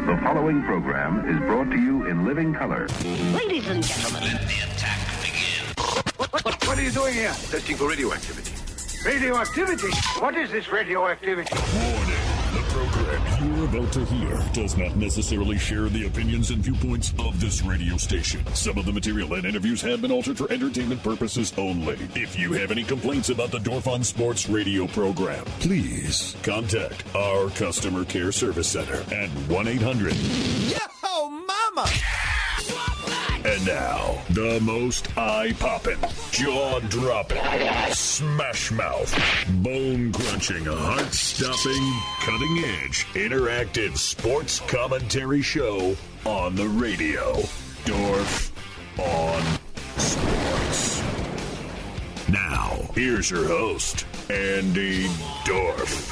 The following program is brought to you in living color. Ladies and gentlemen, let the attack begin. What are you doing here? Testing for radioactivity. Radioactivity? What is this radioactivity? Warning. The program you're about to hear does not necessarily share the opinions and viewpoints of this radio station. Some of the material and interviews have been altered for entertainment purposes only. If you have any complaints about the Dorf on Sports radio program, please contact our customer care service center at 1-800. Yo, mama! And now, the most eye-popping, jaw-dropping, smash-mouth, bone-crunching, heart-stopping, cutting-edge, interactive sports commentary show on the radio. Dorf on Sports. Now, here's your host, Andy Dorf.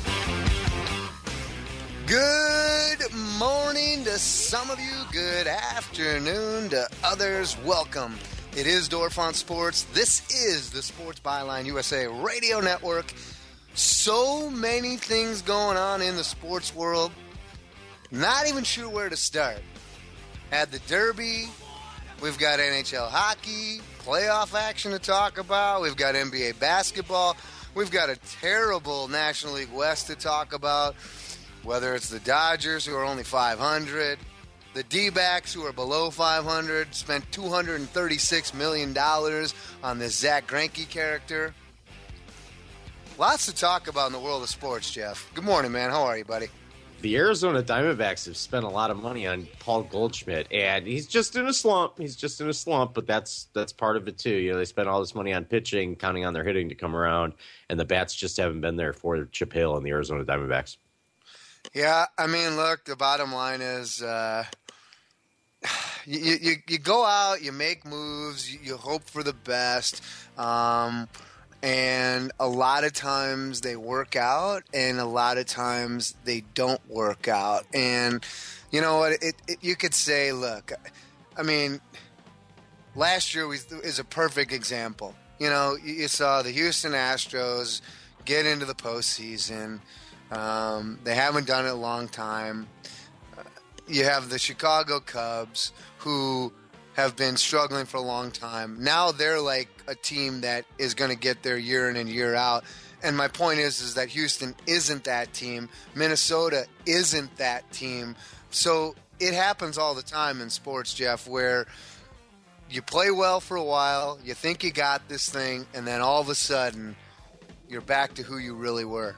Good morning to some of you. Good afternoon to others. Welcome. It is Dorf on Sports. This is the Sports Byline USA Radio Network. So many things going on in the sports world. Not even sure where to start. Had the Derby. We've got NHL hockey, playoff action to talk about. We've got NBA basketball. We've got a terrible National League West to talk about. Whether it's the Dodgers, who are only 500, the D-backs, who are below 500, spent $236 million on this Zach Greinke character. Lots to talk about in the world of sports, Jeff. Good morning, man. How are you, buddy? The Arizona Diamondbacks have spent a lot of money on Paul Goldschmidt, and he's just in a slump. But that's part of it, too. You know, they spent all this money on pitching, counting on their hitting to come around, and the bats just haven't been there for Chip Hale and the Arizona Diamondbacks. Yeah, I mean, look, the bottom line is you go out, you make moves, you hope for the best, and a lot of times they work out, and a lot of times they don't work out. And you know what? You could say, look, I mean, last year is a perfect example. You know, you saw the Houston Astros get into the postseason. They haven't done it in a long time. You have the Chicago Cubs, who have been struggling for a long time. Now they're like a team that is going to get there year in and year out. And my point is that Houston isn't that team. Minnesota isn't that team. So it happens all the time in sports, Jeff, where you play well for a while, you think you got this thing, and then all of a sudden you're back to who you really were.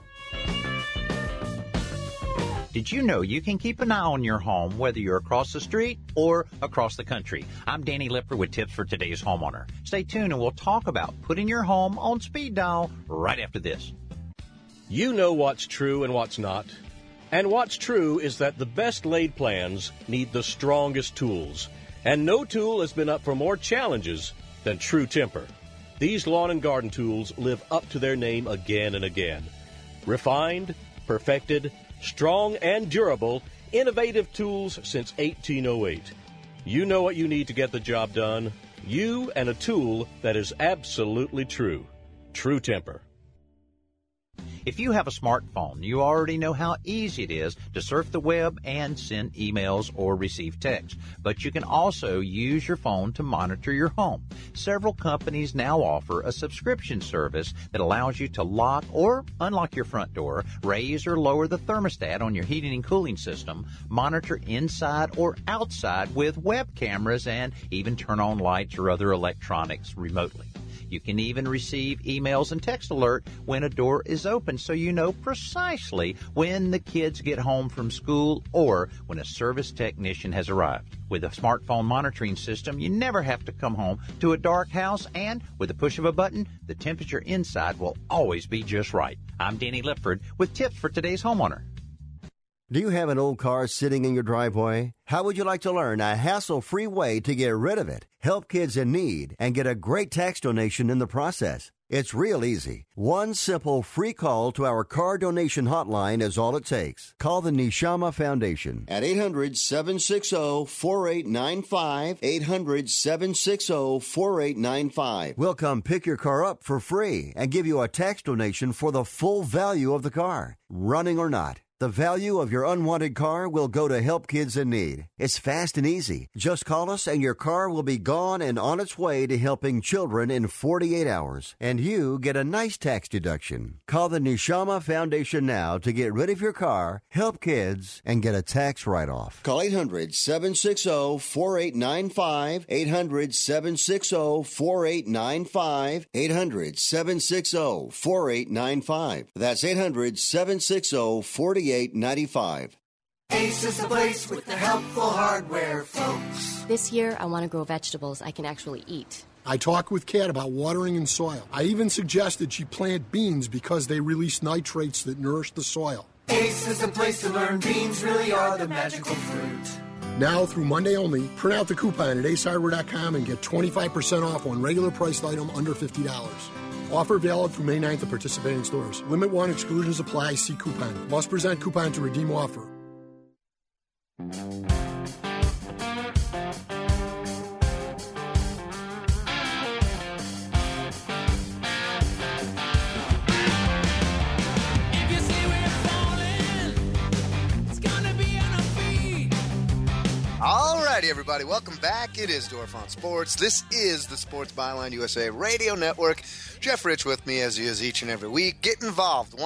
Did you know you can keep an eye on your home whether you're across the street or across the country? I'm Danny Lipper with tips for today's homeowner. Stay tuned and we'll talk about putting your home on speed dial right after this. You know what's true and what's not. And what's true is that the best laid plans need the strongest tools. And no tool has been up for more challenges than True Temper. These lawn and garden tools live up to their name again and again. Refined, perfected, strong and durable, innovative tools since 1808. You know what you need to get the job done. You and a tool that is absolutely true. True Temper. If you have a smartphone, you already know how easy it is to surf the web and send emails or receive text. But you can also use your phone to monitor your home. Several companies now offer a subscription service that allows you to lock or unlock your front door, raise or lower the thermostat on your heating and cooling system, monitor inside or outside with web cameras, and even turn on lights or other electronics remotely. You can even receive emails and text alert when a door is open, so you know precisely when the kids get home from school or when a service technician has arrived. With a smartphone monitoring system, you never have to come home to a dark house, and with the push of a button, the temperature inside will always be just right. I'm Danny Lipford with tips for today's homeowner. Do you have an old car sitting in your driveway? How would you like to learn a hassle-free way to get rid of it, help kids in need, and get a great tax donation in the process? It's real easy. One simple free call to our car donation hotline is all it takes. Call the Neshama Foundation at 800-760-4895, 800-760-4895. We'll come pick your car up for free and give you a tax donation for the full value of the car, running or not. The value of your unwanted car will go to Help Kids in Need. It's fast and easy. Just call us and your car will be gone and on its way to helping children in 48 hours. And you get a nice tax deduction. Call the Neshama Foundation now to get rid of your car, help kids, and get a tax write-off. Call 800-760-4895. 800-760-4895. 800-760-4895. That's 800-760-4895. Ace is the place with the helpful hardware, folks. This year, I want to grow vegetables I can actually eat. I talked with Kat about watering and soil. I even suggested she plant beans because they release nitrates that nourish the soil. Ace is the place to learn beans really are the magical fruit. Now, through Monday only, print out the coupon at acehardware.com and get 25% off on regular priced item under $50. Offer valid through May 9th at participating stores. Limit 1, exclusions apply. See coupon. Must present coupon to redeem offer. Alrighty, everybody, welcome back. It is Dorf on Sports. This is the Sports Byline USA Radio Network. Jeff Rich with me, as he is each and every week. Get involved,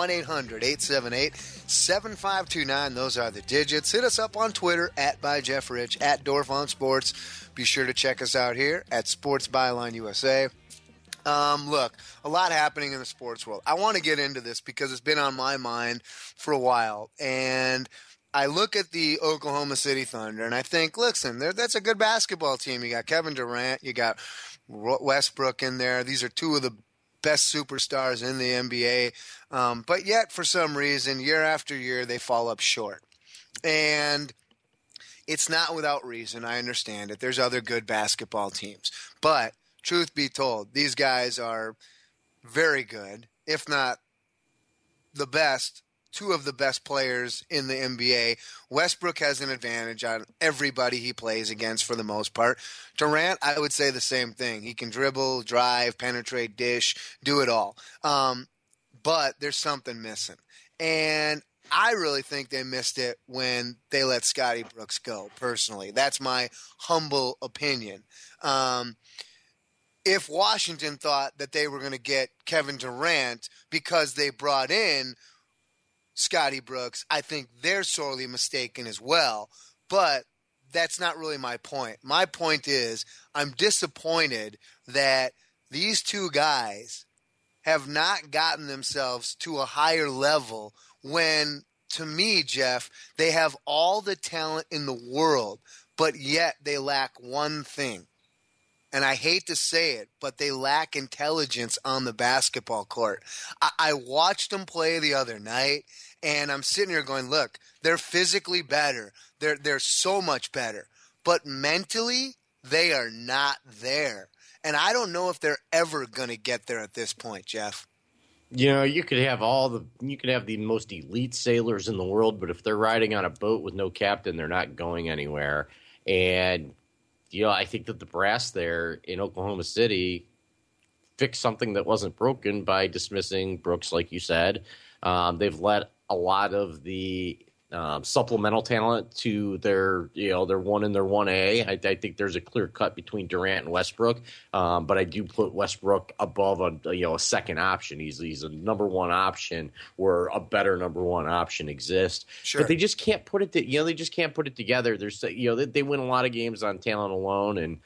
1-800-878-7529. Those are the digits. Hit us up on Twitter, @ByJeffRich, @Dorf on Sports. Be sure to check us out here at Sports Byline USA. Look, a lot happening in the sports world. I want to get into this because it's been on my mind for a while, and I look at the Oklahoma City Thunder, and I think, listen, that's a good basketball team. You got Kevin Durant, you got Westbrook in there. These are two of the best superstars in the NBA. But yet, for some reason, year after year, they fall up short. And it's not without reason. I understand it. There's other good basketball teams. But truth be told, these guys are very good, if not the best. Two of the best players in the NBA. Westbrook has an advantage on everybody he plays against for the most part. Durant, I would say the same thing. He can dribble, drive, penetrate, dish, do it all. But there's something missing. And I really think they missed it when they let Scotty Brooks go, personally. That's my humble opinion. If Washington thought that they were going to get Kevin Durant because they brought in Scotty Brooks, I think they're sorely mistaken as well. But that's not really my point. My point is I'm disappointed that these two guys have not gotten themselves to a higher level when, to me, Jeff, they have all the talent in the world, but yet they lack one thing. And I hate to say it, but they lack intelligence on the basketball court. I watched them play the other night, and I'm sitting here going, look, they're physically better. They're so much better. But mentally, they are not there. And I don't know if they're ever going to get there at this point, Jeff. You know, you could have the most elite sailors in the world, but if they're riding on a boat with no captain, they're not going anywhere. And I think that the brass there in Oklahoma City fixed something that wasn't broken by dismissing Brooks, like you said. They've let a lot of the supplemental talent to their 1 and their 1A. I think there's a clear cut between Durant and Westbrook, but I do put Westbrook above a second option. He's a number one option where a better number one option exists. Sure. But they just can't put it. They just can't put it together. There's they win a lot of games on talent alone, and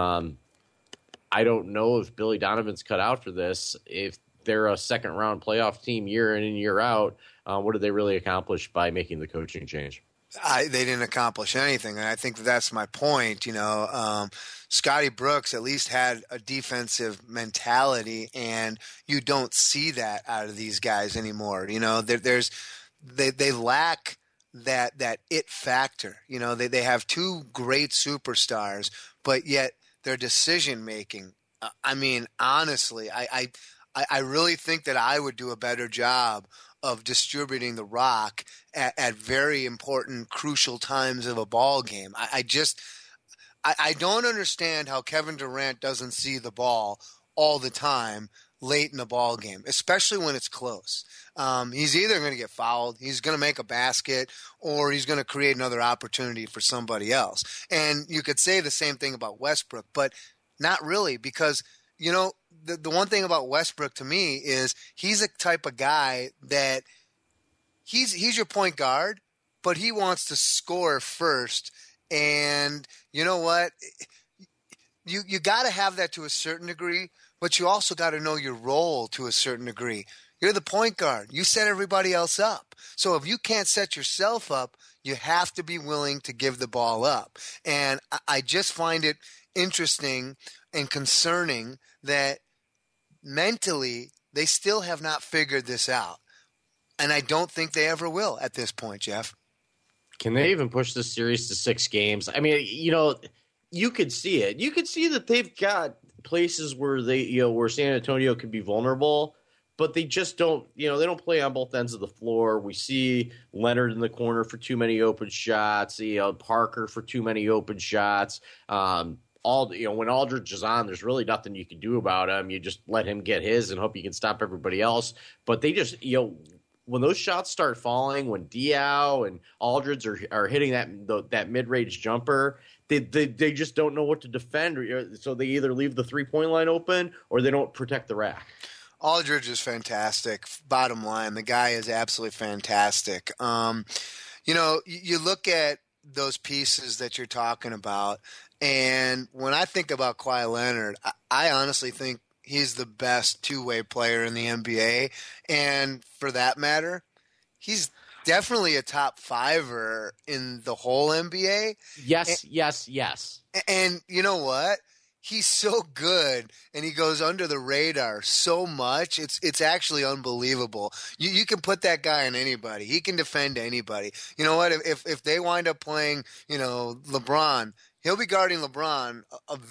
I don't know if Billy Donovan's cut out for this. If they're a second round playoff team year in and year out, what did they really accomplish by making the coaching change? They didn't accomplish anything, and I think that's my point. Scotty Brooks at least had a defensive mentality, and you don't see that out of these guys anymore. They lack that it factor. They have two great superstars, but yet their decision making. I mean, honestly, I really think that I would do a better job of distributing the rock at very important, crucial times of a ball game. I don't understand how Kevin Durant doesn't see the ball all the time late in the ball game, especially when it's close. He's either going to get fouled, he's going to make a basket, or he's going to create another opportunity for somebody else. And you could say the same thing about Westbrook, but not really, because, you know, the one thing about Westbrook to me is he's a type of guy that he's your point guard, but he wants to score first. And you know what? You got to have that to a certain degree, but you also got to know your role to a certain degree. You're the point guard. You set everybody else up. So if you can't set yourself up, you have to be willing to give the ball up. And I just find it interesting and concerning that mentally they still have not figured this out. And I don't think they ever will at this point, Jeff. Can they even push this series to 6 games? I mean, you know, you could see it. You could see that they've got places where where San Antonio could be vulnerable, but they just don't, they don't play on both ends of the floor. We see Leonard in the corner for too many open shots, Parker for too many open shots. When Aldridge is on, there's really nothing you can do about him. You just let him get his and hope you can stop everybody else. But they just, when those shots start falling, when Diaw and Aldridge are hitting that mid-range jumper, they just don't know what to defend. So they either leave the three-point line open or they don't protect the rack. Aldridge is fantastic. Bottom line, the guy is absolutely fantastic. You look at those pieces that you're talking about, and when I think about Kawhi Leonard, I honestly think he's the best two-way player in the NBA. And for that matter, he's definitely a top fiver in the whole NBA. Yes. And you know what? He's so good, and he goes under the radar so much. It's actually unbelievable. You can put that guy on anybody. He can defend anybody. You know what? If they wind up playing, LeBron, he'll be guarding LeBron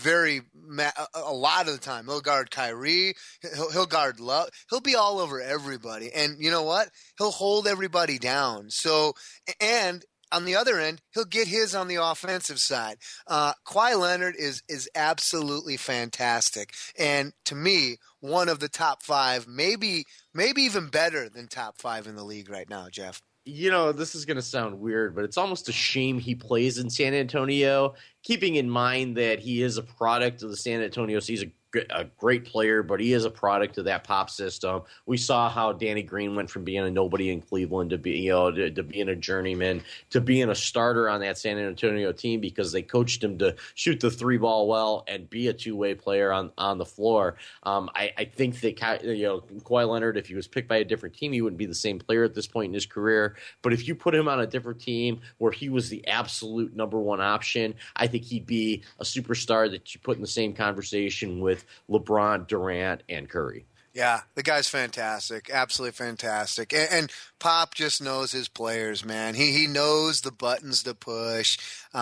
a lot of the time. He'll guard Kyrie. He'll guard Love. He'll be all over everybody. And you know what? He'll hold everybody down. So, and on the other end, he'll get his on the offensive side. Kawhi Leonard is absolutely fantastic. And to me, one of the top 5, maybe even better than top 5 in the league right now, Jeff. This is going to sound weird, but it's almost a shame he plays in San Antonio, keeping in mind that he is a product of the San Antonio season. A great player, but he is a product of that Pop system. We saw how Danny Green went from being a nobody in Cleveland to being a journeyman to being a starter on that San Antonio team because they coached him to shoot the 3-ball well and be a two-way player on the floor. I think that Kawhi Leonard, if he was picked by a different team, he wouldn't be the same player at this point in his career. But if you put him on a different team where he was the absolute number one option, I think he'd be a superstar that you put in the same conversation with LeBron, Durant, and Curry. Yeah, the guy's fantastic. Absolutely fantastic. And Pop just knows his players, man. He knows the buttons to push.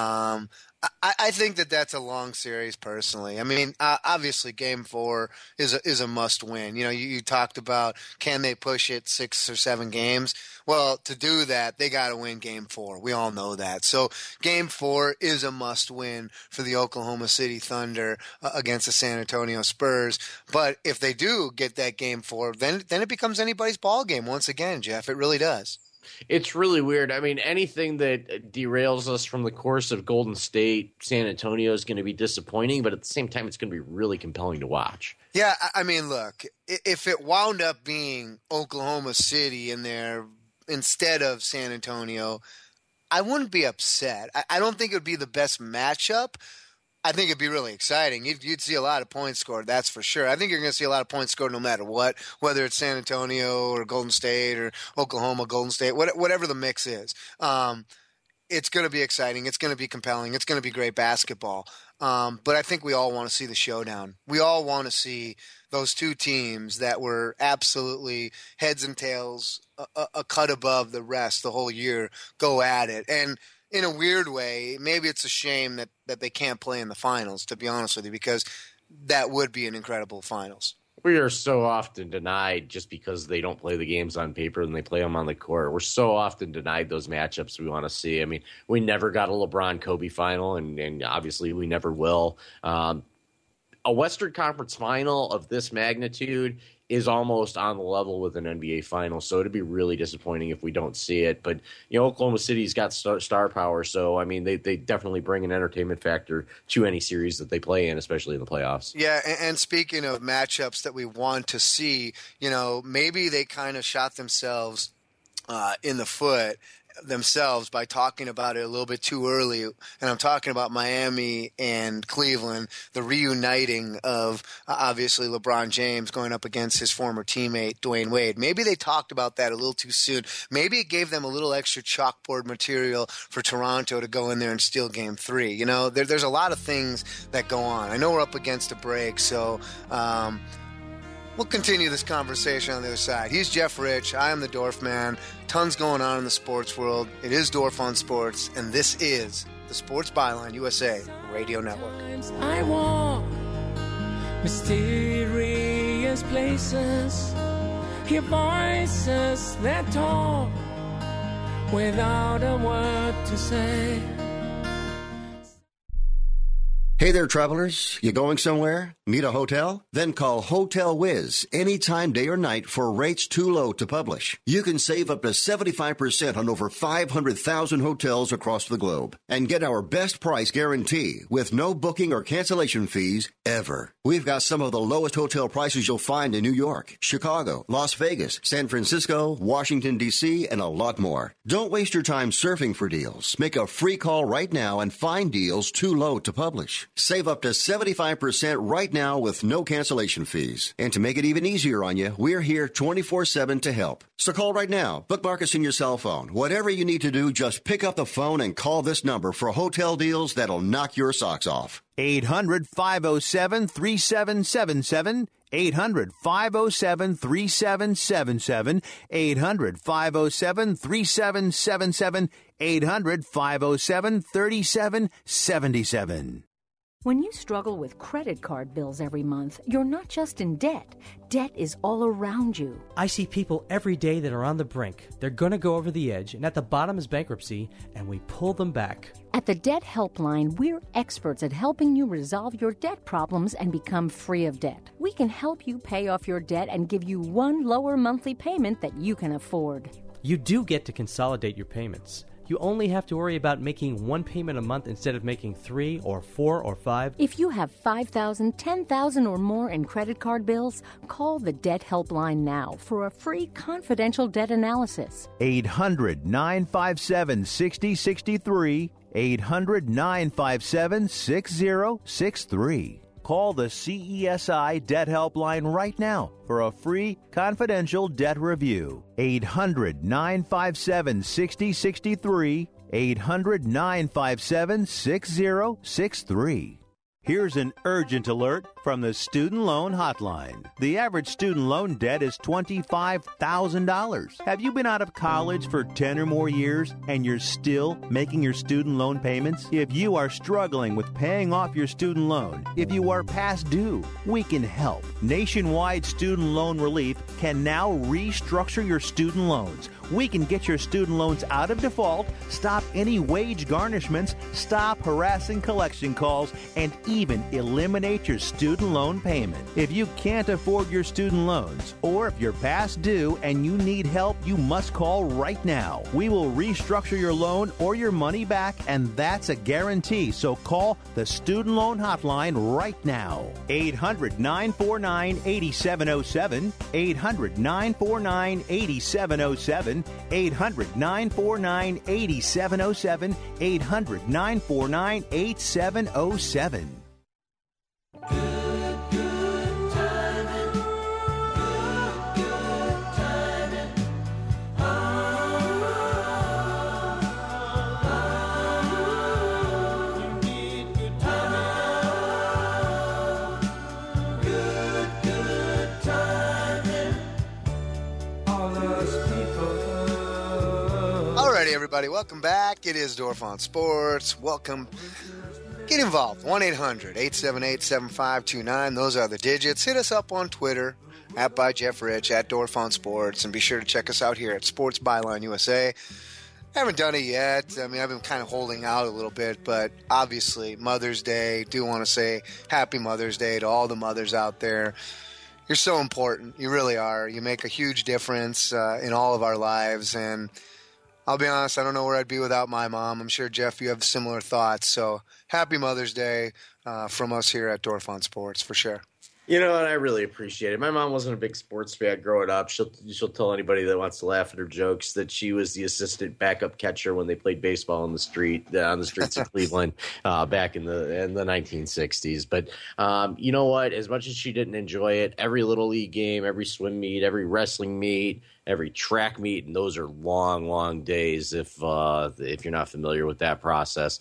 I think that's a long series personally. I mean, obviously Game 4 is a must win. You talked about can they push it 6 or 7 games? Well, to do that, they got to win Game 4. We all know that. So Game 4 is a must win for the Oklahoma City Thunder against the San Antonio Spurs. But if they do get that Game 4, then it becomes anybody's ball game once again, Jeff. It really does. It's really weird. I mean, anything that derails us from the course of Golden State, San Antonio is going to be disappointing, but at the same time, it's going to be really compelling to watch. Yeah, I mean, look, if it wound up being Oklahoma City in there instead of San Antonio, I wouldn't be upset. I don't think it would be the best matchup. I think it'd be really exciting. You'd see a lot of points scored, that's for sure. I think you're going to see a lot of points scored no matter what, whether it's San Antonio or Golden State or Oklahoma, Golden State, whatever the mix is. It's going to be exciting. It's going to be compelling. It's going to be great basketball. But I think we all want to see the showdown. We all want to see those two teams that were absolutely heads and tails, a cut above the rest the whole year, go at it. And in a weird way, maybe it's a shame that they can't play in the finals, to be honest with you, because that would be an incredible finals. We are so often denied just because they don't play the games on paper and they play them on the court. We're so often denied those matchups we want to see. I mean, we never got a LeBron-Kobe final, and obviously we never will. A Western Conference final of this magnitude is almost on the level with an NBA final. So it'd be really disappointing if we don't see it. But, Oklahoma City's got star power. So, I mean, they definitely bring an entertainment factor to any series that they play in, especially in the playoffs. Yeah, and speaking of matchups that we want to see, maybe they kind of shot themselves in the foot themselves by talking about it a little bit too early. And I'm talking about Miami and Cleveland, the reuniting of obviously LeBron James going up against his former teammate Dwayne Wade. Maybe they talked about that a little too soon. Maybe it gave them a little extra chalkboard material for Toronto to go in there and steal game 3. There's a lot of things that go on. I know we're up against a break, so we'll continue this conversation on the other side. He's Jeff Rich. I am the Dorf Man. Tons going on in the sports world. It is Dorf on Sports, and this is the Sports Byline USA Radio Network. I walk mysterious places, hear voices that talk without a word to say. Hey there, travelers. You going somewhere? Need a hotel? Then call Hotel Wiz anytime, day or night, for rates too low to publish. You can save up to 75% on over 500,000 hotels across the globe and get our best price guarantee with no booking or cancellation fees ever. We've got some of the lowest hotel prices you'll find in New York, Chicago, Las Vegas, San Francisco, Washington, D.C., and a lot more. Don't waste your time surfing for deals. Make a free call right now and find deals too low to publish. Save up to 75% right now with no cancellation fees. And to make it even easier on you, we're here 24/7 to help. So call right now. Bookmark us in your cell phone. Whatever you need to do, just pick up the phone and call this number for hotel deals that'll knock your socks off. 800-507-3777. 800-507-3777. 800-507-3777. 800-507-3777. When you struggle with credit card bills every month, you're not just in debt. Debt is all around you. I see people every day that are on the brink. They're going to go over the edge, and at the bottom is bankruptcy, and we pull them back. At the Debt Helpline, we're experts at helping you resolve your debt problems and become free of debt. We can help you pay off your debt and give you one lower monthly payment that you can afford. You do get to consolidate your payments. You only have to worry about making one payment a month instead of making 3 or 4 or 5. If you have $5,000, $10,000 or more in credit card bills, call the Debt Helpline now for a free confidential debt analysis. 800-957-6063. 800-957-6063. Call the CESI Debt Helpline right now for a free confidential debt review. 800-957-6063. 800-957-6063. Here's an urgent alert from the Student Loan Hotline. The average student loan debt is $25,000. Have you been out of college for 10 or more years and you're still making your student loan payments? If you are struggling with paying off your student loan, if you are past due, we can help. Nationwide Student Loan Relief can now restructure your student loans. We can get your student loans out of default, stop any wage garnishments, stop harassing collection calls, and even eliminate your student loan payment. If you can't afford your student loans, or if you're past due and you need help, you must call right now. We will restructure your loan or your money back, and that's a guarantee. So call the Student Loan Hotline right now. 800-949-8707. 800-949-8707. 800-949-8707. 800-949-8707. Alrighty, everybody, welcome back. It is Dorf on Sports. Welcome. Get involved. 1-800-878-7529. Those are the digits. Hit us up on Twitter, @ByJeffRich, @Dorf on Sports, and be sure to check us out here at Sports Byline USA. I haven't done it yet. I mean, I've been kind of holding out a little bit, but obviously Mother's Day. Do want to say Happy Mother's Day to all the mothers out there. You're so important. You really are. You make a huge difference in all of our lives. And I'll be honest, I don't know where I'd be without my mom. I'm sure, Jeff, you have similar thoughts. So happy Mother's Day from us here at Dorf on Sports, for sure. You know, and I really appreciate it. My mom wasn't a big sports fan growing up. She'll tell anybody that wants to laugh at her jokes that she was the assistant backup catcher when they played baseball on the streets of Cleveland back in the 1960s. But you know what? As much as she didn't enjoy it, every little league game, every swim meet, every wrestling meet, every track meet, and those are long, long days if you're not familiar with that process.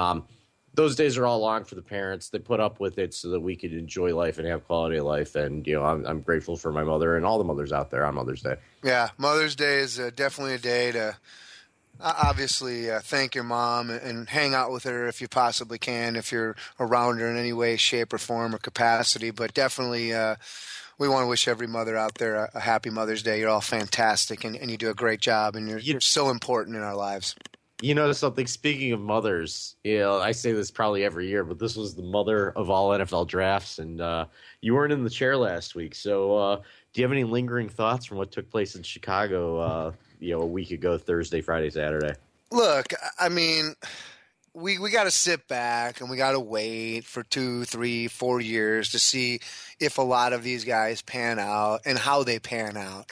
Those days are all long for the parents. They put up with it so that we could enjoy life and have quality of life. And, you know, I'm grateful for my mother and all the mothers out there on Mother's Day. Yeah, Mother's Day is definitely a day to obviously thank your mom and hang out with her if you possibly can, if you're around her in any way, shape, or form or capacity. But definitely we want to wish every mother out there a happy Mother's Day. You're all fantastic, and you do a great job, and you're so important in our lives. You know something, speaking of mothers, you know, I say this probably every year, but this was the mother of all NFL drafts, and you weren't in the chair last week. So do you have any lingering thoughts from what took place in Chicago, a week ago, Thursday, Friday, Saturday? Look, I mean, we got to sit back and we got to wait for 2, 3, 4 years to see if a lot of these guys pan out and how they pan out.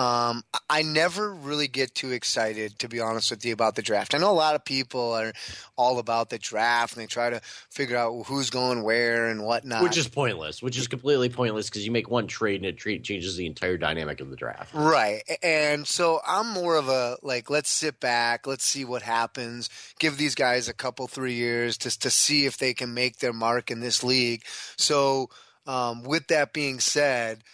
I never really get too excited, to be honest with you, about the draft. I know a lot of people are all about the draft and they try to figure out who's going where and whatnot. Which is pointless, which is completely pointless because you make one trade and it changes the entire dynamic of the draft. Right. And so I'm more of a, let's sit back, let's see what happens, give these guys a couple, 3 years to see if they can make their mark in this league. So with that being said,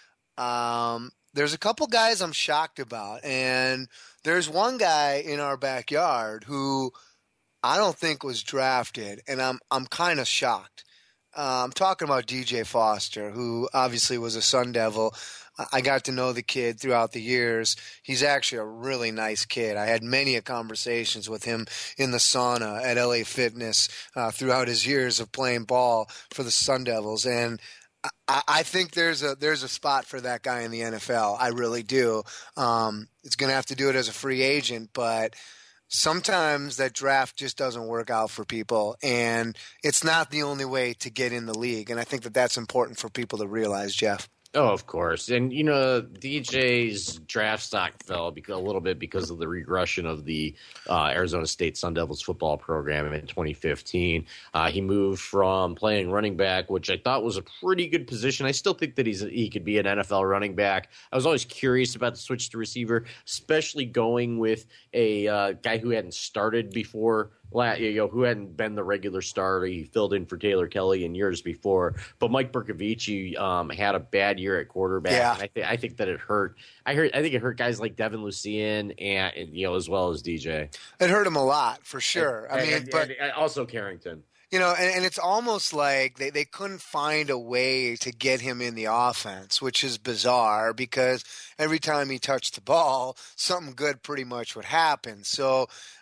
there's a couple guys I'm shocked about, and there's one guy in our backyard who I don't think was drafted, and I'm kind of shocked. I'm talking about DJ Foster, who obviously was a Sun Devil. I got to know the kid throughout the years. He's actually a really nice kid. I had many conversations with him in the sauna at LA Fitness throughout his years of playing ball for the Sun Devils, and I think there's a spot for that guy in the NFL. I really do. It's going to have to do it as a free agent, but sometimes that draft just doesn't work out for people, and it's not the only way to get in the league. And I think that's important for people to realize, Jeff. Oh, of course. And, you know, DJ's draft stock fell a little bit because of the regression of the Arizona State Sun Devils football program in 2015. He moved from playing running back, which I thought was a pretty good position. I still think that he could be an NFL running back. I was always curious about the switch to receiver, especially going with a guy who hadn't started before, who hadn't been the regular starter. He filled in for Taylor Kelly in years before. But Mike Bercovici had a bad year at quarterback. Yeah. And I think that it hurt. I think it hurt guys like Devin Lucien and as well as DJ. It hurt him a lot, for sure. And also Carrington. You know, and it's almost like they couldn't find a way to get him in the offense, which is bizarre because every time he touched the ball, something good pretty much would happen. So,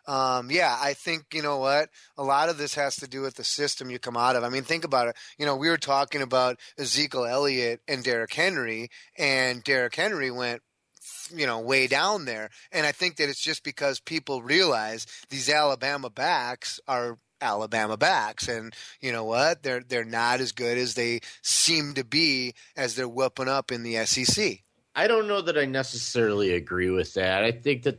I think, you know what, a lot of this has to do with the system you come out of. I mean, think about it. You know, we were talking about Ezekiel Elliott and Derrick Henry, and Derrick Henry went way down there. And I think that it's just because people realize these Alabama backs are Alabama backs, and you know what? They're not as good as they seem to be as they're whooping up in the SEC. I don't know that I necessarily agree with that. I think that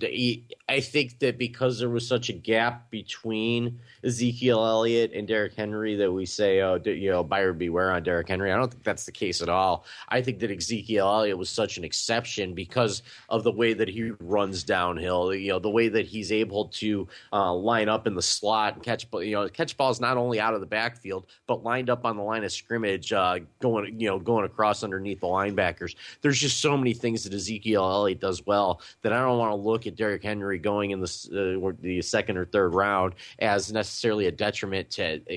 I think that because there was such a gap between Ezekiel Elliott and Derrick Henry that we say, buyer beware on Derrick Henry. I don't think that's the case at all. I think that Ezekiel Elliott was such an exception because of the way that he runs downhill, the way that he's able to line up in the slot and catch balls not only out of the backfield, but lined up on the line of scrimmage, going across underneath the linebackers. There's just so many things that Ezekiel Elliott does well that I don't want to look at Derrick Henry going in the second or third round as necessarily a detriment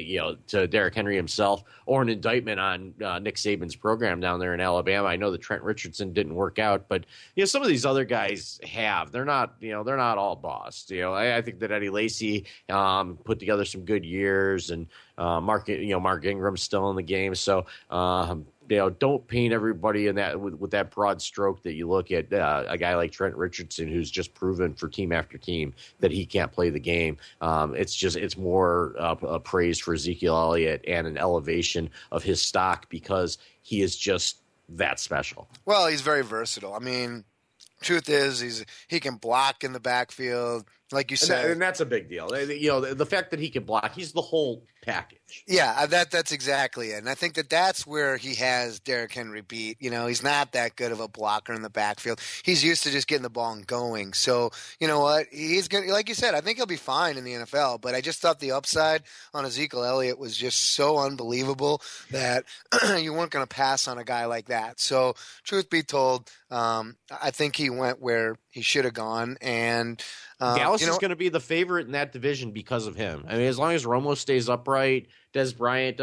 to Derrick Henry himself or an indictment on Nick Saban's program down there in Alabama. I know that Trent Richardson didn't work out, but some of these other guys have. They're not all bossed. I think that Eddie Lacy put together some good years, and Mark Ingram's still in the game, so. don't paint everybody in that with that broad stroke that you look at a guy like Trent Richardson, who's just proven for team after team that he can't play the game. It's more a praise for Ezekiel Elliott and an elevation of his stock because he is just that special. Well, he's very versatile. I mean, truth is, he can block in the backfield, like you said, and that's a big deal. The fact that he can block, he's the whole package. Yeah, that's exactly it. And I think that's where he has Derrick Henry beat. He's not that good of a blocker in the backfield. He's used to just getting the ball and going. So, you know what? He's going to, like you said, I think he'll be fine in the NFL. But I just thought the upside on Ezekiel Elliott was just so unbelievable that you weren't going to pass on a guy like that. So, truth be told, I think he went where he should have gone. And Dallas is going to be the favorite in that division because of him. I mean, as long as Romo stays upright, Des Bryant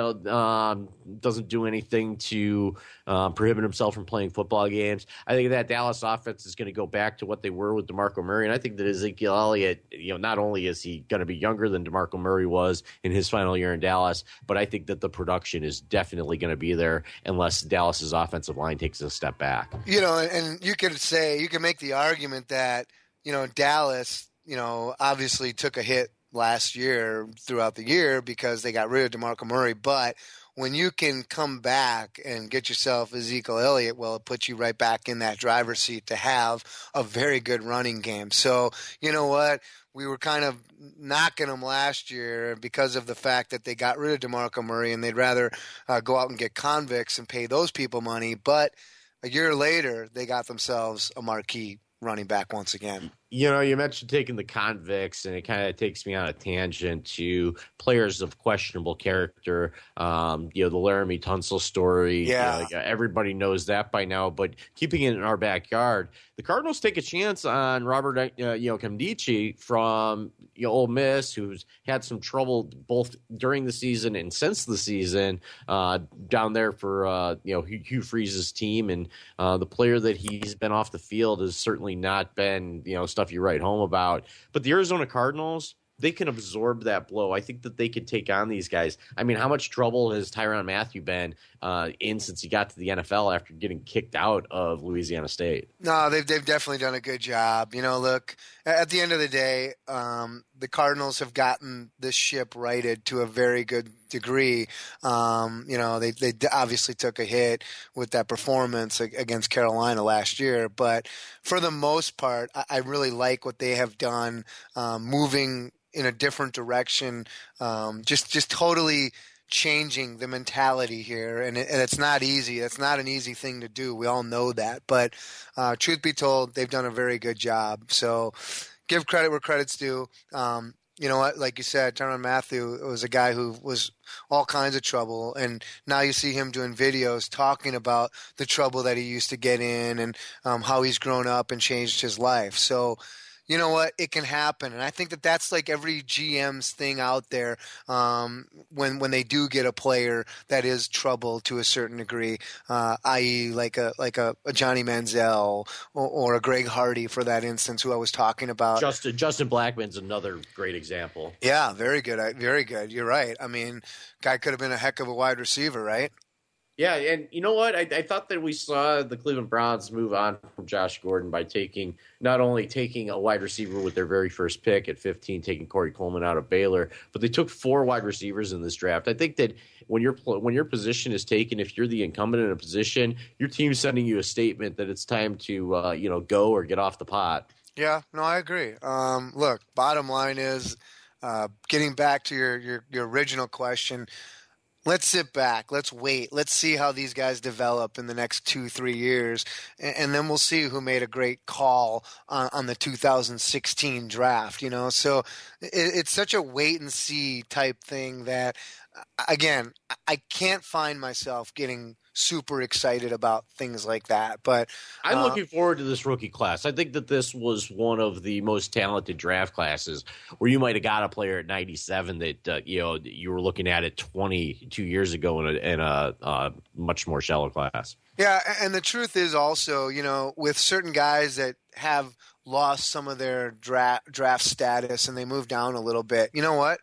doesn't do anything to prohibit himself from playing football games, I think that Dallas offense is going to go back to what they were with DeMarco Murray. And I think that Ezekiel Elliott, not only is he going to be younger than DeMarco Murray was in his final year in Dallas, but I think that the production is definitely going to be there unless Dallas's offensive line takes a step back. And you could make the argument that, Dallas, obviously took a hit last year throughout the year because they got rid of DeMarco Murray. But when you can come back and get yourself Ezekiel Elliott, well, it puts you right back in that driver's seat to have a very good running game. So, you know what? We were kind of knocking them last year because of the fact that they got rid of DeMarco Murray and they'd rather go out and get convicts and pay those people money. But a year later, they got themselves a marquee running back once again. You mentioned taking the convicts, and it kind of takes me on a tangent to players of questionable character. The Laramie Tunsil story. Yeah. Everybody knows that by now, but keeping it in our backyard, the Cardinals take a chance on Robert Nkemdiche from Ole Miss, who's had some trouble both during the season and since the season down there for Hugh Freeze's team, and the player that he's been off the field has certainly not been stuff you write home about. But the Arizona Cardinals, they can absorb that blow. I think that they could take on these guys. I mean, how much trouble has Tyrann Mathieu been in since he got to the NFL after getting kicked out of Louisiana State? No, they've definitely done a good job. Look, at the end of the day, the Cardinals have gotten this ship righted to a very good degree. They obviously took a hit with that performance against Carolina last year, but for the most part, I really like what they have done, moving in a different direction, just totally changing the mentality here. And it's not easy. It's not an easy thing to do. We all know that. But truth be told, they've done a very good job. So give credit where credit's due. You know what? Like you said, Tyrann Mathieu was a guy who was all kinds of trouble, and now you see him doing videos talking about the trouble that he used to get in and how he's grown up and changed his life. So, you know what? It can happen. And I think that that's like every GM's thing out there when they do get a player that is trouble to a certain degree, i.e. like a Johnny Manziel or a Greg Hardy, for that instance, who I was talking about. Justin Blackmon's another great example. Yeah, very good. Very good. You're right. I mean, guy could have been a heck of a wide receiver, right? Yeah, and you know what? I thought that we saw the Cleveland Browns move on from Josh Gordon by not only taking a wide receiver with their very first pick at 15, taking Corey Coleman out of Baylor, but they took 4 wide receivers in this draft. I think that when your position is taken, if you're the incumbent in a position, your team's sending you a statement that it's time to go or get off the pot. Yeah, no, I agree. Look, bottom line is, getting back to your original question, let's sit back. Let's wait. Let's see how these guys develop in the next 2-3 years, and then we'll see who made a great call on the 2016 draft. So it's such a wait and see type thing that, again, I can't find myself getting super excited about things like that. But I'm looking forward to this rookie class. I think that this was one of the most talented draft classes where you might have got a player at 97 that you were looking at it 22 years ago in a much more shallow class. Yeah, and the truth is also, with certain guys that have lost some of their draft status and they move down a little bit, you know what?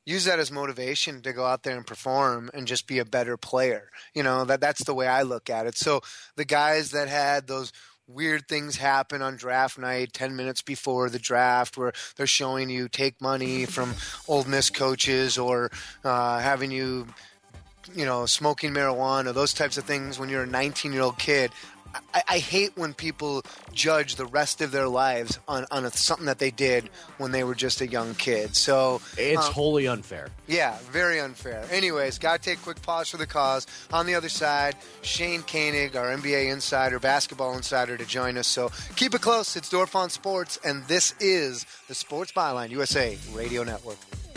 use that as motivation to go out there and perform and just be a better player. That's the way I look at it. So the guys that had those weird things happen on draft night 10 minutes before the draft where they're showing you take money from Ole Miss coaches or having you, smoking marijuana, those types of things when you're a 19-year-old kid. I hate when people judge the rest of their lives on something that they did when they were just a young kid. So it's wholly unfair. Yeah, very unfair. Anyways, got to take a quick pause for the cause. On the other side, Shane Koenig, our NBA insider, basketball insider, to join us. So keep it close. It's Dorf on Sports, and this is the Sports Byline USA Radio Network.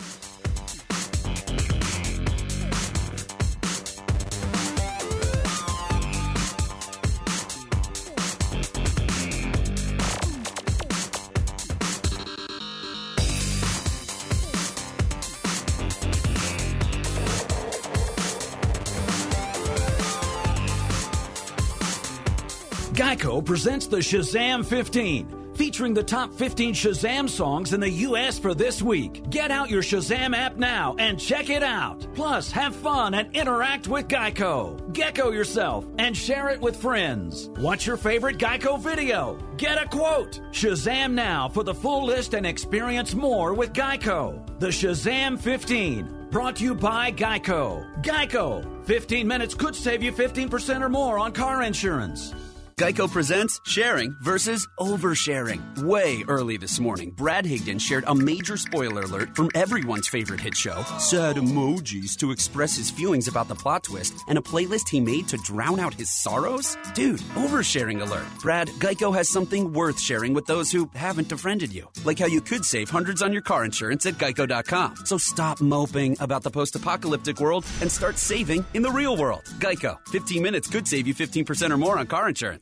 Geico presents the Shazam 15, featuring the top 15 Shazam songs in the U.S. for this week. Get out your Shazam app now and check it out. Plus, have fun and interact with Geico. Gecko yourself and share it with friends. Watch your favorite Geico video. Get a quote. Shazam now for the full list and experience more with Geico. The Shazam 15, brought to you by Geico. Geico, 15 minutes could save you 15% or more on car insurance. Geico presents sharing versus oversharing. Way early this morning, Brad Higdon shared a major spoiler alert from everyone's favorite hit show, sad emojis to express his feelings about the plot twist, and a playlist he made to drown out his sorrows? Dude, oversharing alert. Brad, Geico has something worth sharing with those who haven't befriended you. Like how you could save hundreds on your car insurance at Geico.com. So stop moping about the post-apocalyptic world and start saving in the real world. Geico. 15 minutes could save you 15% or more on car insurance.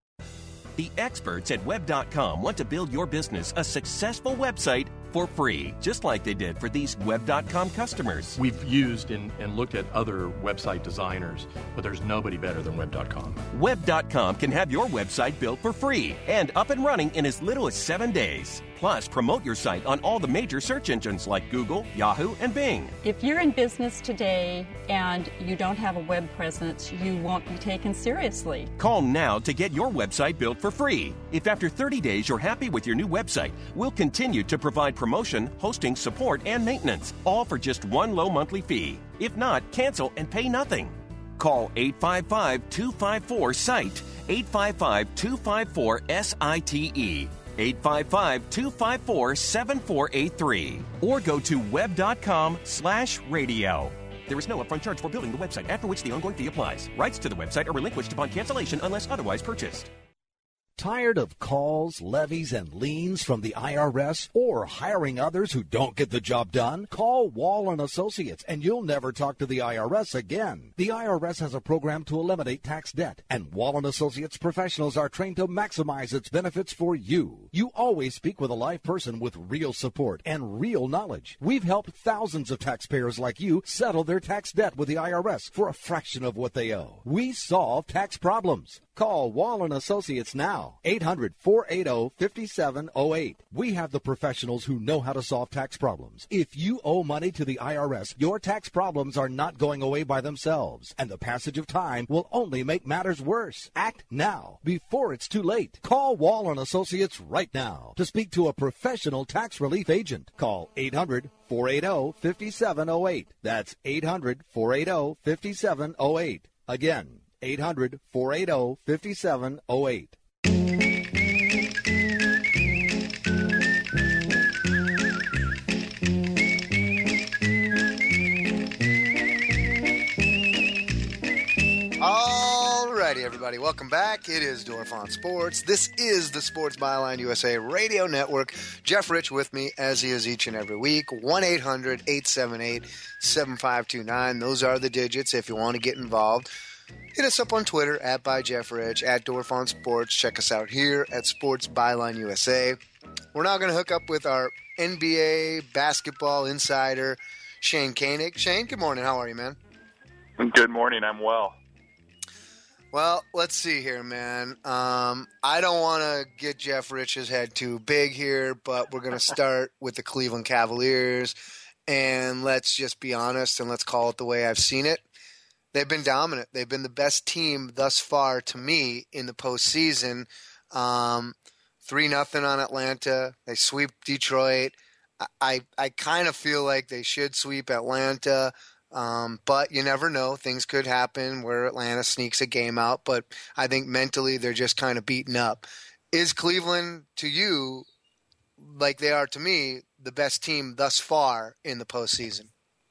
The experts at Web.com want to build your business a successful website for free, just like they did for these Web.com customers. We've used and looked at other website designers, but there's nobody better than Web.com. Web.com can have your website built for free and up and running in as little as 7 days. Plus, promote your site on all the major search engines like Google, Yahoo, and Bing. If you're in business today and you don't have a web presence, you won't be taken seriously. Call now to get your website built for free. If after 30 days you're happy with your new website, we'll continue to provide promotion, hosting, support, and maintenance, all for just one low monthly fee. If not, cancel and pay nothing. Call 855-254-SITE, 855-254-SITE. 855-254-7483 or go to web.com/radio. There is no upfront charge for building the website, after which the ongoing fee applies. Rights to the website are relinquished upon cancellation unless otherwise purchased. Tired of calls, levies, and liens from the IRS or hiring others who don't get the job done? Call Wall & Associates and you'll never talk to the IRS again. The IRS has a program to eliminate tax debt, and Wall & Associates professionals are trained to maximize its benefits for you. You always speak with a live person with real support and real knowledge. We've helped thousands of taxpayers like you settle their tax debt with the IRS for a fraction of what they owe. We solve tax problems. Call Wall & Associates now, 800-480-5708. We have the professionals who know how to solve tax problems. If you owe money to the IRS, your tax problems are not going away by themselves, and the passage of time will only make matters worse. Act now, before it's too late. Call Wall & Associates right now to speak to a professional tax relief agent. Call 800-480-5708. That's 800-480-5708. Again, 800-480-5708. Alrighty, everybody, welcome back. It is Dorf on Sports. This is the Sports Byline USA Radio Network. Jeff Rich with me, as he is each and every week. 1-800-878-7529. Those are the digits if you want to get involved. Hit us up on Twitter, @ByJeffRich, @Dorf on Sports. Check us out here at Sports Byline USA. We're now going to hook up with our NBA basketball insider, Shane Koenig. Shane, good morning. How are you, man? Good morning. I'm well. Well, let's see here, man. I don't want to get Jeff Rich's head too big here, but we're going to start with the Cleveland Cavaliers And let's just be honest and let's call it the way I've seen it. They've been dominant. They've been the best team thus far to me in the postseason. 3-0 on Atlanta. They sweep Detroit. I kind of feel like they should sweep Atlanta, but you never know. Things could happen where Atlanta sneaks a game out, but I think mentally they're just kind of beaten up. Is Cleveland, to you, like they are to me, the best team thus far in the postseason?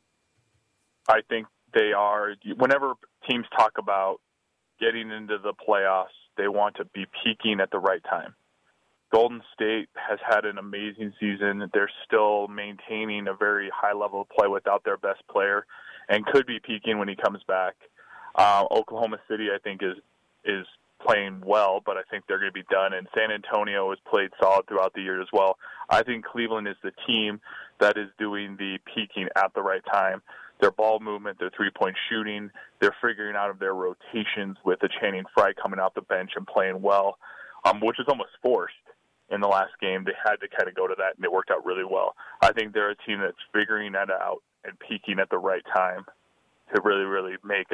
I think they are. Whenever teams talk about getting into the playoffs, they want to be peaking at the right time. Golden State has had an amazing season. They're still maintaining a very high level of play without their best player and could be peaking when he comes back. Oklahoma City, I think, is playing well, but I think they're going to be done. And San Antonio has played solid throughout the year as well. I think Cleveland is the team that is doing the peaking at the right time. Their ball movement, their three-point shooting, they're figuring out of their rotations with the Channing Frye coming off the bench and playing well, which is almost forced. In the last game, they had to kind of go to that, and it worked out really well. I think they're a team that's figuring that out and peaking at the right time to really, really make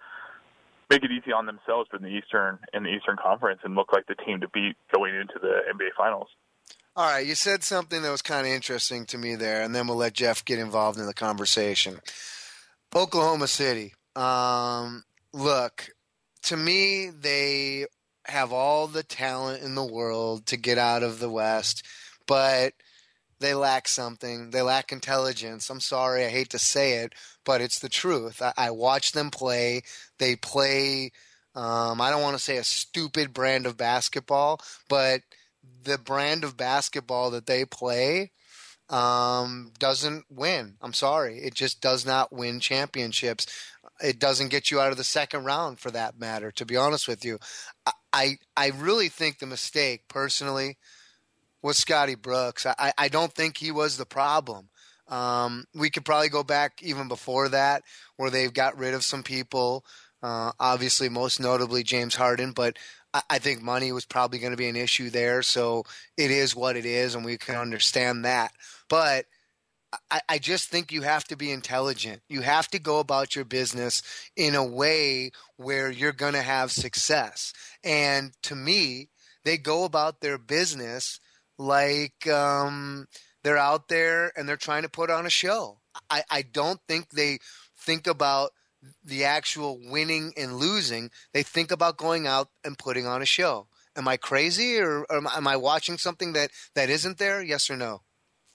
it easy on themselves in the Eastern Conference and look like the team to beat going into the NBA Finals. All right, you said something that was kind of interesting to me there, and then we'll let Jeff get involved in the conversation. Oklahoma City. Look, to me, they have all the talent in the world to get out of the West, but they lack something. They lack intelligence. I'm sorry, I hate to say it, but it's the truth. I watch them play. They play, I don't want to say a stupid brand of basketball, but the brand of basketball that they play doesn't win. I'm sorry. It just does not win championships. It doesn't get you out of the second round, for that matter, to be honest with you. I really think the mistake, personally, was Scotty Brooks. I don't think he was the problem. We could probably go back even before that, where they've got rid of some people, obviously most notably James Harden, but I think money was probably going to be an issue there, so it is what it is, and we can understand that. But I just think you have to be intelligent. You have to go about your business in a way where you're going to have success. And to me, they go about their business like they're out there and they're trying to put on a show. I don't think they think about the actual winning and losing. They think about going out and putting on a show. Am I crazy, or am I watching something that isn't there? Yes or no?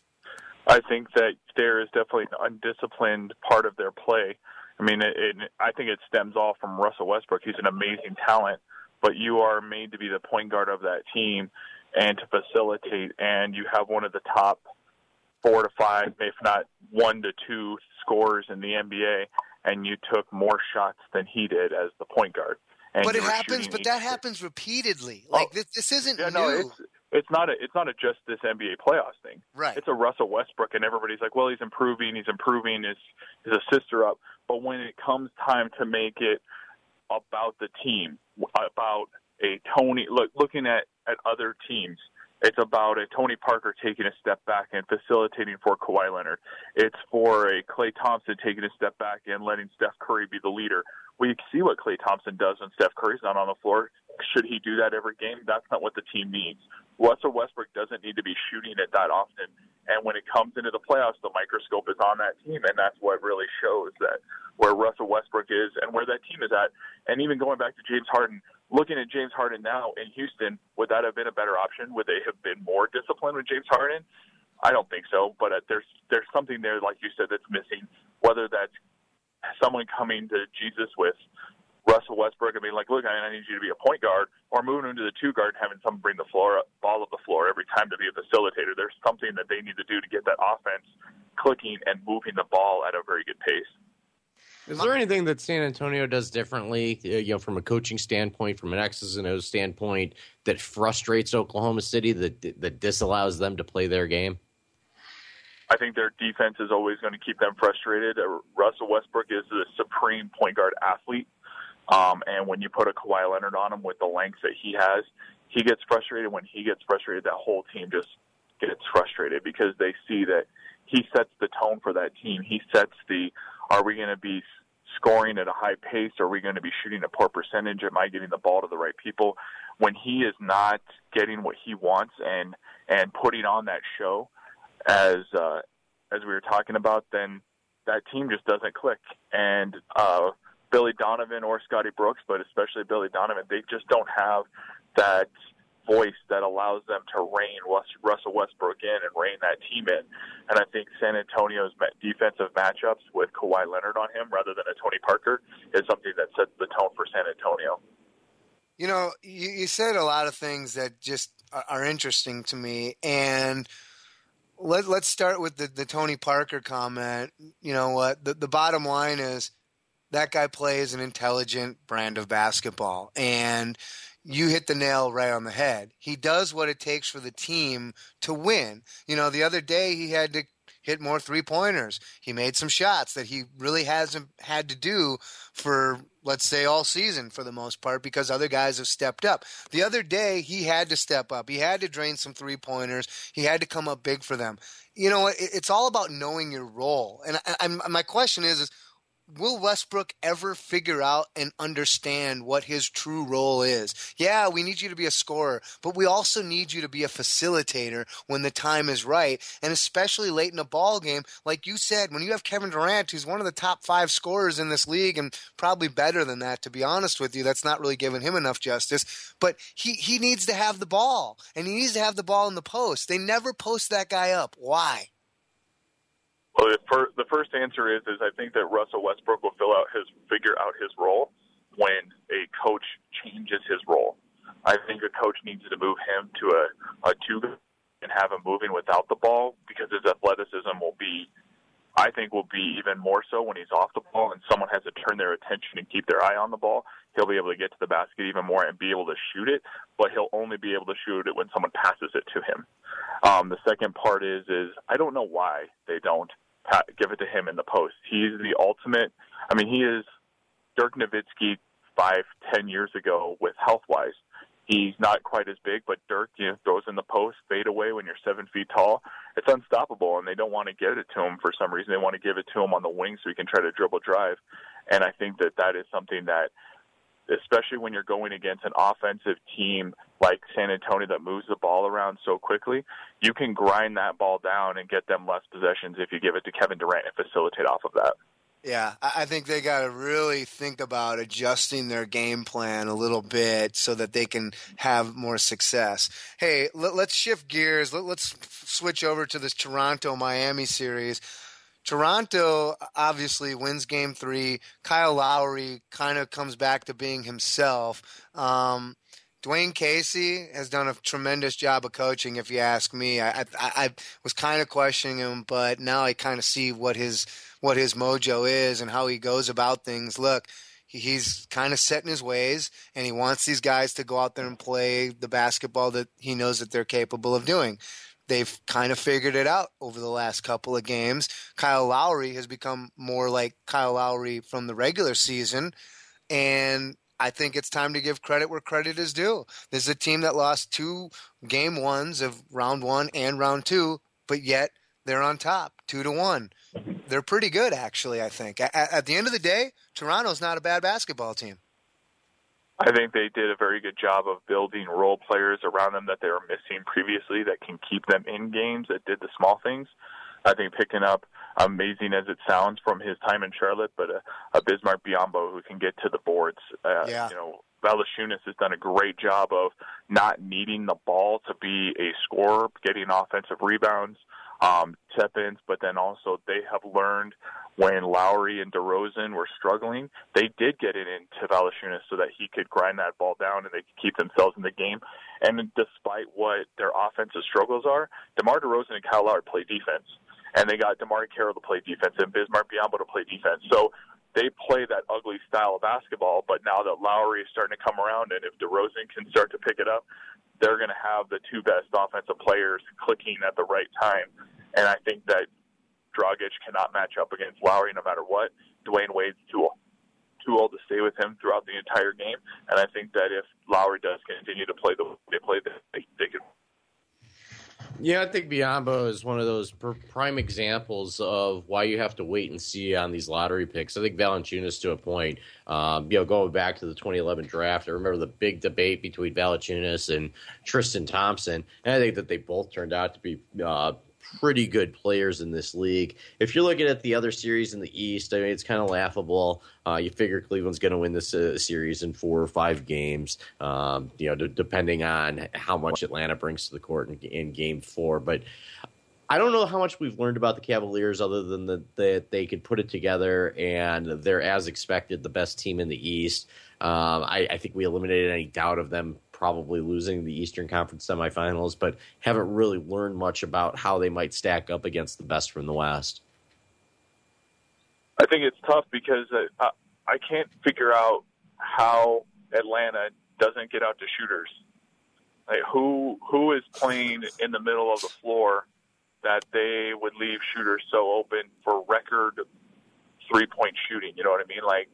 I think that there is definitely an undisciplined part of their play. I mean, I think it stems all from Russell Westbrook. He's an amazing talent, but you are made to be the point guard of that team and to facilitate, and you have one of the top 4 to 5, if not 1 to 2 scorers in the NBA, and you took more shots than he did as the point guard. And but it happens. But that happens repeatedly. Like this isn't new. It's not a just this NBA playoffs thing. Right. It's a Russell Westbrook, and everybody's like, well, he's improving, his assists are up. But when it comes time to make it about the team, about a Tony, looking at other teams, it's about a Tony Parker taking a step back and facilitating for Kawhi Leonard. It's for a Klay Thompson taking a step back and letting Steph Curry be the leader. We see what Klay Thompson does when Steph Curry's not on the floor. Should he do that every game? That's not what the team needs. Russell Westbrook doesn't need to be shooting it that often. And when it comes into the playoffs, the microscope is on that team, and that's what really shows that where Russell Westbrook is and where that team is at. And even going back to James Harden, looking at James Harden now in Houston, would that have been a better option? Would they have been more disciplined with James Harden? I don't think so, but there's something there, like you said, that's missing, whether that's someone coming to Jesus with Russell Westbrook and being like, look, I need you to be a point guard, or moving into the 2 guard and having someone bring the ball up the floor every time to be a facilitator. There's something that they need to do to get that offense clicking and moving the ball at a very good pace. Is there anything that San Antonio does differently, from a coaching standpoint, from an X's and O's standpoint, that frustrates Oklahoma City, that disallows them to play their game? I think their defense is always going to keep them frustrated. Russell Westbrook is the supreme point guard athlete. And when you put a Kawhi Leonard on him with the length that he has, he gets frustrated. When he gets frustrated, that whole team just gets frustrated because they see that he sets the tone for that team. He sets are we going to be scoring at a high pace? Are we going to be shooting a poor percentage? Am I getting the ball to the right people? When he is not getting what he wants and putting on that show, as we were talking about, then that team just doesn't click. And Billy Donovan or Scotty Brooks, but especially Billy Donovan, they just don't have that voice that allows them to rein Russell Westbrook in and rein that team in. And I think San Antonio's defensive matchups with Kawhi Leonard on him rather than a Tony Parker is something that sets the tone for San Antonio. You know, you said a lot of things that just are interesting to me, and let's start with the Tony Parker comment. You know what? The bottom line is that guy plays an intelligent brand of basketball, and you hit the nail right on the head. He does what it takes for the team to win. You know, the other day he had to hit more three-pointers. He made some shots that he really hasn't had to do for, let's say, all season for the most part because other guys have stepped up. The other day he had to step up. He had to drain some three-pointers. He had to come up big for them. You know what? It's all about knowing your role. And my question is will Westbrook ever figure out and understand what his true role is? Yeah, we need you to be a scorer, but we also need you to be a facilitator when the time is right, and especially late in a ball game. Like you said, when you have Kevin Durant, who's one of the top 5 scorers in this league and probably better than that, to be honest with you, that's not really giving him enough justice, but he needs to have the ball, and he needs to have the ball in the post. They never post that guy up. Why? Well, the first answer is I think that Russell Westbrook will figure out his role when a coach changes his role. I think a coach needs to move him to a 2 and have him moving without the ball because his athleticism will be even more so when he's off the ball and someone has to turn their attention and keep their eye on the ball. He'll be able to get to the basket even more and be able to shoot it, but he'll only be able to shoot it when someone passes it to him. The second part is I don't know why they don't give it to him in the post. He's the ultimate. I mean, he is Dirk Nowitzki 5-10 years ago with health-wise. He's not quite as big, but Dirk throws in the post, fade away when you're 7 feet tall. It's unstoppable, and they don't want to give it to him for some reason. They want to give it to him on the wing so he can try to dribble drive. And I think that is something that, especially when you're going against an offensive team like San Antonio that moves the ball around so quickly, you can grind that ball down and get them less possessions if you give it to Kevin Durant and facilitate off of that. Yeah, I think they got to really think about adjusting their game plan a little bit so that they can have more success. Hey, let's shift gears. Let's switch over to this Toronto-Miami series. Toronto obviously wins Game 3. Kyle Lowry kind of comes back to being himself. Dwayne Casey has done a tremendous job of coaching, if you ask me. I was kind of questioning him, but now I kind of see what his mojo is and how he goes about things. Look, he's kind of set in his ways, and he wants these guys to go out there and play the basketball that he knows that they're capable of doing. They've kind of figured it out over the last couple of games. Kyle Lowry has become more like Kyle Lowry from the regular season, and I think it's time to give credit where credit is due. This is a team that lost 2 game 1s of round 1 and round 2, but yet they're on top, 2-1. They're pretty good, actually, I think. At the end of the day, Toronto's not a bad basketball team. I think they did a very good job of building role players around them that they were missing previously that can keep them in games, that did the small things. I think picking up, amazing as it sounds from his time in Charlotte, but a Bismarck Biyombo who can get to the boards. Valanciunas has done a great job of not needing the ball to be a scorer, getting offensive rebounds, step-ins, but then also they have learned when Lowry and DeRozan were struggling, they did get it into Valanciunas so that he could grind that ball down and they could keep themselves in the game. And despite what their offensive struggles are, DeMar DeRozan and Kyle Lowry play defense. And they got DeMar Carroll to play defense and Bismarck Biyombo to play defense. So they play that ugly style of basketball, but now that Lowry is starting to come around and if DeRozan can start to pick it up, they're going to have the 2 best offensive players clicking at the right time. And I think that Dragic cannot match up against Lowry no matter what. Dwayne Wade's too old to stay with him throughout the entire game. And I think that if Lowry does continue to play the way they play, they can. Yeah, I think Biyombo is one of those prime examples of why you have to wait and see on these lottery picks. I think Valanciunas, to a point, going back to the 2011 draft, I remember the big debate between Valanciunas and Tristan Thompson, and I think that they both turned out to be pretty good players in this league. If you're looking at the other series in the East, I mean, it's kind of laughable. You figure Cleveland's going to win this series in 4 or 5 games, depending on how much Atlanta brings to the court in Game 4. But I don't know how much we've learned about the Cavaliers other than that they could put it together, and they're, as expected, the best team in the East. I think we eliminated any doubt of them probably losing the Eastern Conference semifinals, but haven't really learned much about how they might stack up against the best from the West. I think it's tough because I can't figure out how Atlanta doesn't get out to shooters. Like who is playing in the middle of the floor that they would leave shooters so open for record 3-point shooting? You know what I mean? Like,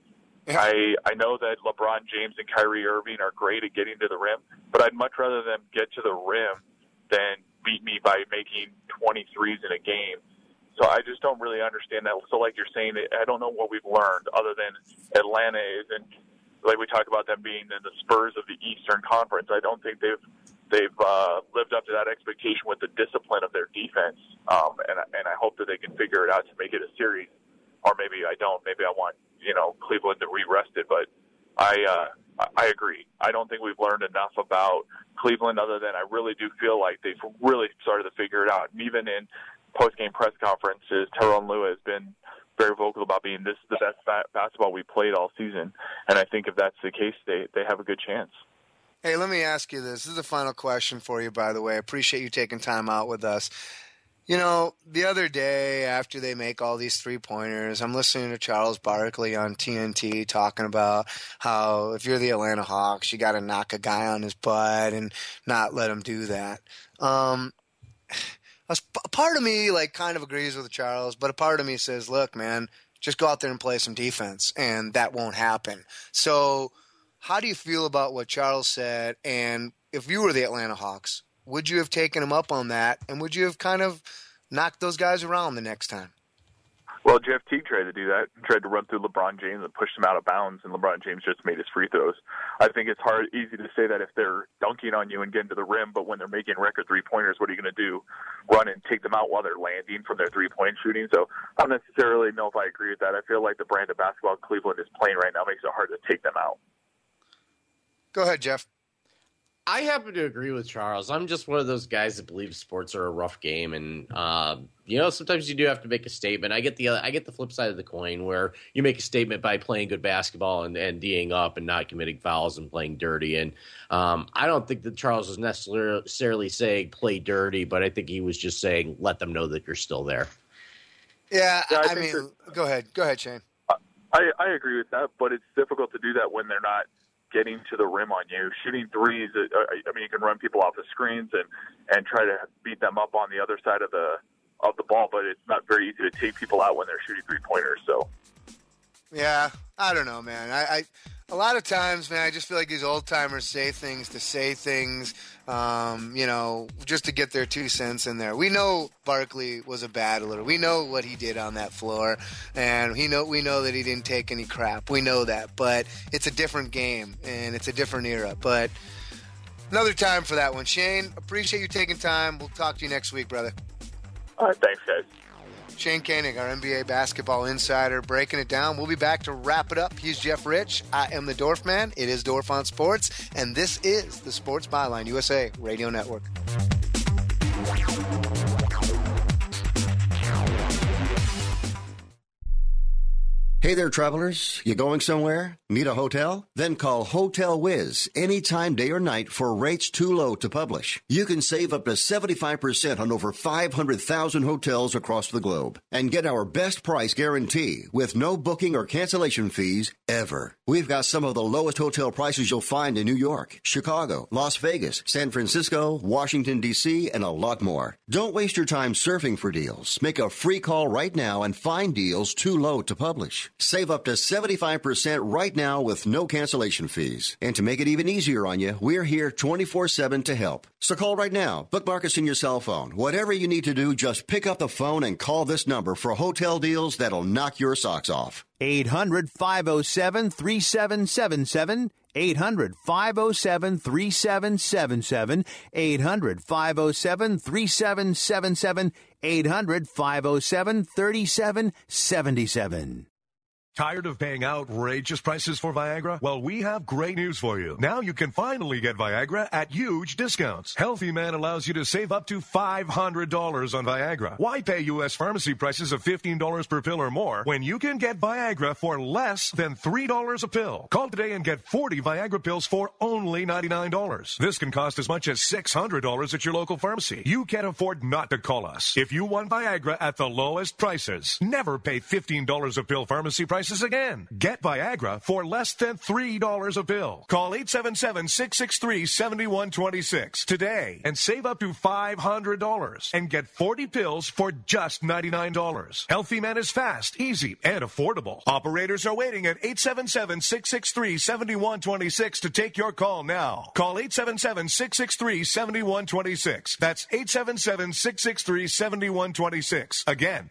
I know that LeBron James and Kyrie Irving are great at getting to the rim, but I'd much rather them get to the rim than beat me by making 23s in a game. So I just don't really understand that. So like you're saying, I don't know what we've learned other than Atlanta isn't, like we talk about them being in the Spurs of the Eastern Conference. I don't think they've lived up to that expectation with the discipline of their defense. And I hope that they can figure it out to make it a series. Or maybe I don't. Maybe I want, Cleveland to re-rest it. But I agree. I don't think we've learned enough about Cleveland other than I really do feel like they've really started to figure it out. And even in post-game press conferences, Tyronn Lue has been very vocal about being this is the best basketball we played all season. And I think if that's the case, they have a good chance. Hey, let me ask you this. This is the final question for you, by the way. I appreciate you taking time out with us. The other day after they make all these 3-pointers, I'm listening to Charles Barkley on TNT talking about how if you're the Atlanta Hawks, you got to knock a guy on his butt and not let him do that. A part of me kind of agrees with Charles, but a part of me says, look, man, just go out there and play some defense, and that won't happen. So how do you feel about what Charles said? And if you were the Atlanta Hawks, would you have taken him up on that, and would you have kind of knocked those guys around the next time? Well, Jeff Teague tried to do that. He tried to run through LeBron James and push him out of bounds, and LeBron James just made his free throws. I think it's easy to say that if they're dunking on you and getting to the rim, but when they're making record 3-pointers, what are you going to do? Run and take them out while they're landing from their 3-point shooting? So I don't necessarily know if I agree with that. I feel like the brand of basketball Cleveland is playing right now makes it hard to take them out. Go ahead, Jeff. I happen to agree with Charles. I'm just one of those guys that believes sports are a rough game, and sometimes you do have to make a statement. I get the flip side of the coin where you make a statement by playing good basketball and D'ing up and not committing fouls and playing dirty. And I don't think that Charles was necessarily saying play dirty, but I think he was just saying let them know that you're still there. Yeah, I mean, go ahead, Shane. I agree with that, but it's difficult to do that when they're not getting to the rim on you. Shooting threes, you can run people off the screens and try to beat them up on the other side of the ball, but it's not very easy to take people out when they're shooting 3-pointers. So, yeah, I don't know, man. I a lot of times, man, I just feel like these old timers say things to say things, just to get their 2 cents in there. We know Barkley was a battler. We know what he did on that floor, and we know that he didn't take any crap. We know that, but it's a different game and it's a different era. But another time for that one. Shane, appreciate you taking time. We'll talk to you next week, brother. All right, thanks, guys. Shane Koenig, our NBA basketball insider, breaking it down. We'll be back to wrap it up. He's Jeff Rich. I am the Dorf Man. It is Dorf on Sports, and this is the Sports Byline USA Radio Network. Hey there, travelers. You going somewhere? Need a hotel? Then call Hotel Wiz anytime, day or night, for rates too low to publish. You can save up to 75% on over 500,000 hotels across the globe and get our best price guarantee with no booking or cancellation fees ever. We've got some of the lowest hotel prices you'll find in New York, Chicago, Las Vegas, San Francisco, Washington, D.C., and a lot more. Don't waste your time surfing for deals. Make a free call right now and find deals too low to publish. Save up to 75% right now with no cancellation fees. And to make it even easier on you, we're here 24/7 to help. So call right now. Bookmark us in your cell phone. Whatever you need to do, just pick up the phone and call this number for hotel deals that'll knock your socks off. 800-507-3777. 800-507-3777. 800-507-3777. 800-507-3777. Tired of paying outrageous prices for Viagra? Well, we have great news for you. Now you can finally get Viagra at huge discounts. Healthy Man allows you to save up to $500 on Viagra. Why pay U.S. pharmacy prices of $15 per pill or more when you can get Viagra for less than $3 a pill? Call today and get 40 Viagra pills for only $99. This can cost as much as $600 at your local pharmacy. You can't afford not to call us. If you want Viagra at the lowest prices, never pay $15 a pill pharmacy prices again. Get Viagra for less than $3 a pill. Call 877-663-7126 today and save up to $500 and get 40 pills for just $99. Healthy Man is fast, easy, and affordable. Operators are waiting at 877-663-7126 to take your call now. Call 877-663-7126. That's 877-663-7126. Again,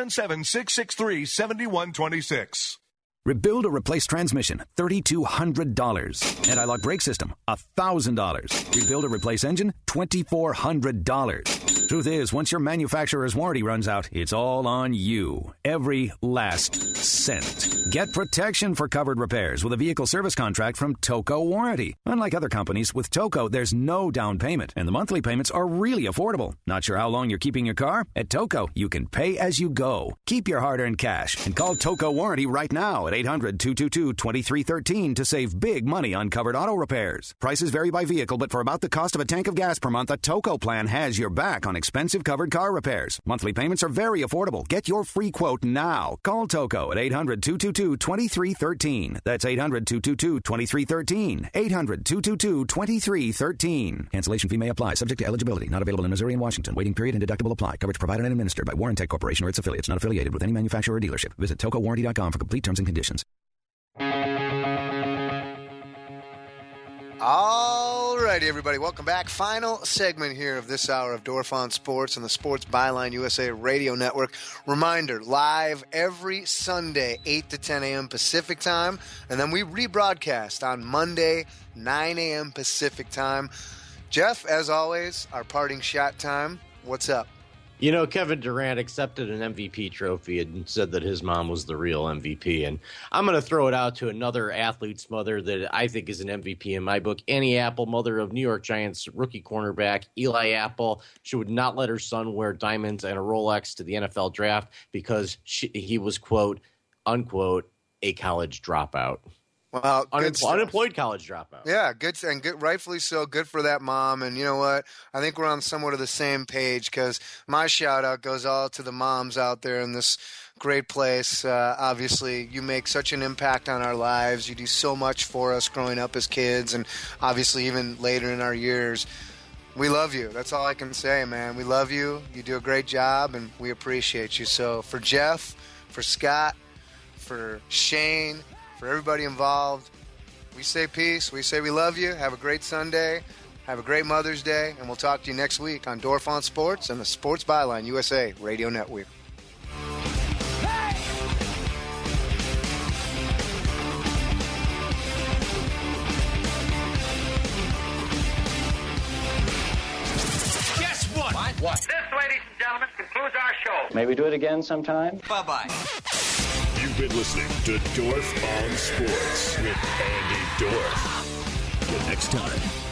877-663-7126. Rebuild or replace transmission, $3,200. Anti-lock brake system, $1,000. Rebuild or replace engine, $2,400. Truth is, once your manufacturer's warranty runs out, it's all on you. Every last cent. Get protection for covered repairs with a vehicle service contract from Toco Warranty. Unlike other companies, with Toco, there's no down payment, and the monthly payments are really affordable. Not sure how long you're keeping your car? At Toco, you can pay as you go. Keep your hard-earned cash and call Toco Warranty right now at 800-222-2313 to save big money on covered auto repairs. Prices vary by vehicle, but for about the cost of a tank of gas per month, a Toco plan has your back on expensive covered car repairs. Monthly payments are very affordable. Get your free quote now. Call Toco at 800-222-2313. That's 800-222-2313. 800-222-2313. Cancellation fee may apply. Subject to eligibility. Not available in Missouri and Washington. Waiting period and deductible apply. Coverage provided and administered by Warrantech Corporation or its affiliates. Not affiliated with any manufacturer or dealership. Visit TocoWarranty.com for complete terms and conditions. All righty, everybody. Welcome back. Final segment here of this hour of Dorf on Sports and the Sports Byline USA Radio Network. Reminder, live every Sunday, 8 to 10 a.m. Pacific time. And then we rebroadcast on Monday, 9 a.m. Pacific time. Jeff, as always, our parting shot time. What's up? You know, Kevin Durant accepted an MVP trophy and said that his mom was the real MVP. And I'm going to throw it out to another athlete's mother that I think is an MVP in my book. Annie Apple, mother of New York Giants rookie cornerback Eli Apple. She would not let her son wear diamonds and a Rolex to the NFL draft because he was, quote, unquote, a college dropout. Well, unemployed college dropout. Yeah, good, rightfully so. Good for that mom. And you know what? I think we're on somewhat of the same page because my shout out goes all to the moms out there in this great place. Obviously, you make such an impact on our lives. You do so much for us growing up as kids, and obviously even later in our years. We love you. That's all I can say, man. We love you. You do a great job, and we appreciate you. So for Jeff, for Scott, for Shane, for everybody involved, we say peace. We say we love you. Have a great Sunday. Have a great Mother's Day. And we'll talk to you next week on Dorf on Sports and the Sports Byline USA Radio Network. Guess what? What? This, ladies and gentlemen, concludes our show. Maybe do it again sometime? Bye-bye. You've been listening to Dorf on Sports with Andy Dorf. Till next time.